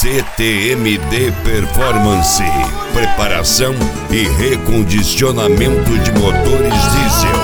CTMD Performance, preparação e recondicionamento de motores diesel.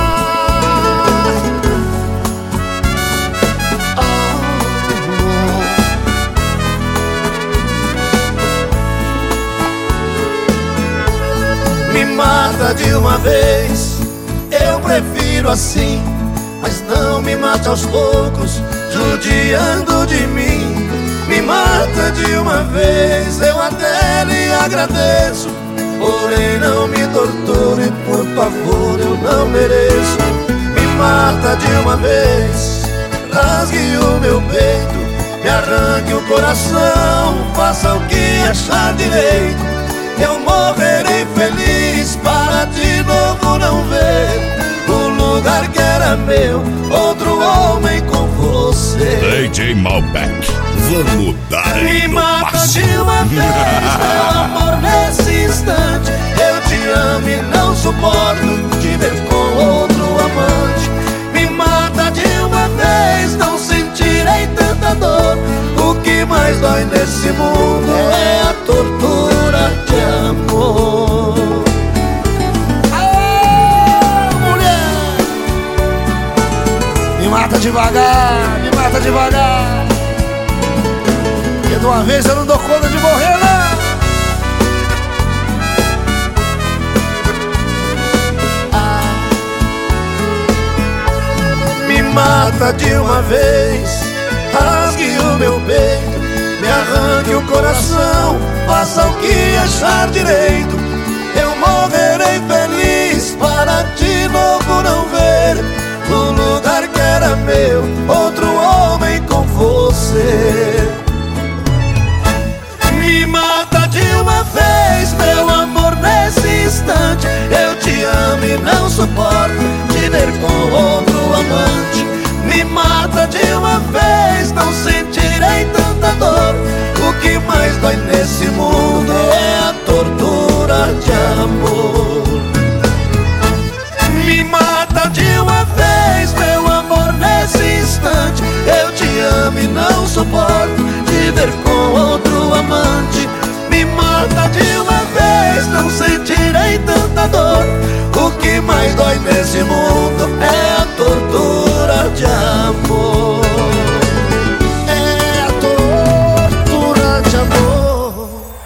Me mata de uma vez, eu prefiro assim. Mas não me mate aos poucos, judiando de mim. Me mata de uma vez, eu até lhe agradeço. Porém não me torture, por favor, eu não mereço. Me mata de uma vez, rasgue o meu peito, me arranque o coração, faça o que achar direito. Eu morrerei feliz para de novo não ver o lugar que era meu, outro homem com você. DJ Malbec, vamos dar me mata de uma vez, meu amor, nesse instante. Eu te amo e não suporto te ver com outro amante. Me mata de uma vez, não sentirei tanta dor. O que mais dói nesse mundo é a tortura de amor. Me mata devagar, me mata devagar. Porque de uma vez eu não dou conta de morrer, não. Me mata de uma vez, rasgue o meu peito, me arranque o coração, faça o que achar direito. Eu morrerei feliz para de novo não ver o lugar que era meu, outro homem com você. Me mata de uma vez, meu amor, nesse instante. Eu te amo e não suporto te ver com outro amante. Me mata de uma vez, não sentirei tanta dor. O que mais dói nesse mundo é a tortura de amor. Me mata de uma vez, meu amor, nesse instante. Eu te amo e não suporto te ver com outro amante. Me mata de uma vez, não sentirei tanta dor. O que mais dói nesse mundo é a tortura de amor.